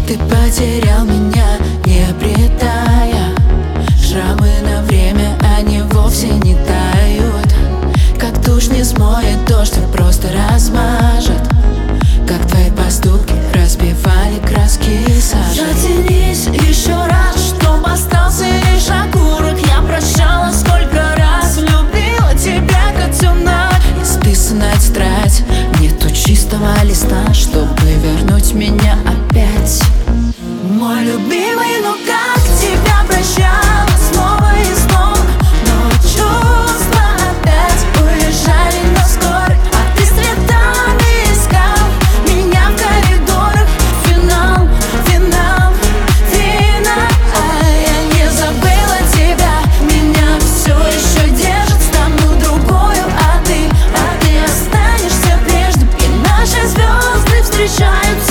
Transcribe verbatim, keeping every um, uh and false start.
Ты потерял меня, не обретая. Шрамы на время, они вовсе не тают. Как душ не смоет дождь, а просто размажет. Как твои поступки разбивали краски сажи. Затянись еще раз, чтоб остался лишь окурок. Я прощала сколько раз, любила тебя, котенок. Исписанная тетрадь, нету чистого листа, чтобы вернуть меня опять. Мой любимый, ну как тебя прощала снова и снова, но чувства опять уезжали на скорой. А ты с цветами искал меня в коридорах. Финал, финал, финал. А я не забыла тебя, меня все еще держит. Стану другую, а ты, а ты останешься прежним. И наши звезды встречаются